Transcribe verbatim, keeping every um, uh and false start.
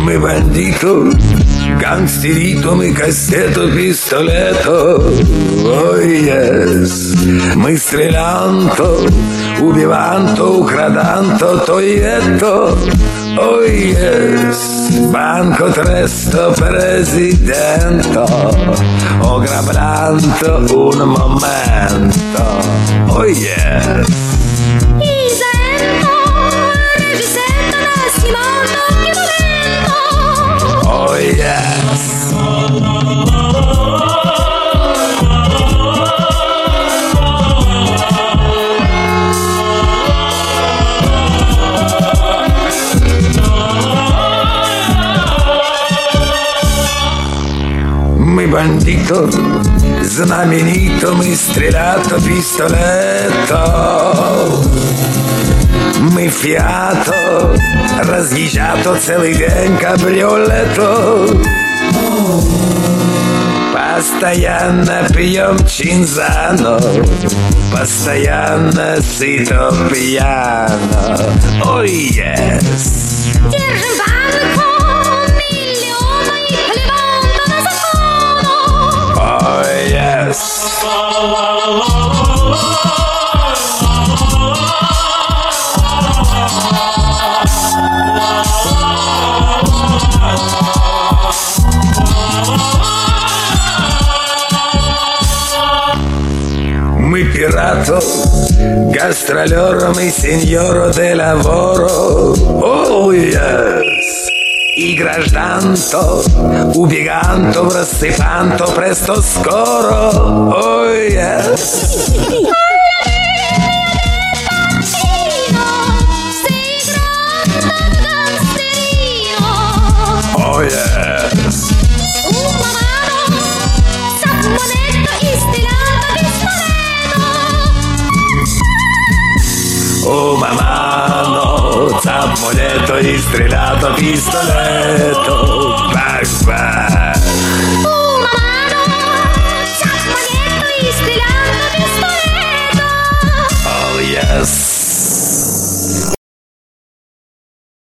Мы bandito, gangsterito, мы кастето, пистолето. Ой, yes. Мы стрелянто, убиванто, украданто, тоието. Ой, yes. Banco tresto, presidento, ograbrando un momento. Oh, yes. Oh, yes. Мы bandito, знаменито, мы стрелято, пистолето. Мы фиато, разъезжато целый день кабриолето. Постоянно пьем чинзано, постоянно сыто пьяно. Ой, yes. Держим банку, миллиона и плеванта на закону. Ой, yes. Мы пирато, гастролером и сеньоро де лаворо. Oh, yes. И гражданто, убеганто, рассыпанто, престо скоро. Oh, yes. Oh, yes. Uma mano, zappoletto, istrillato, pistoletto, bang bang.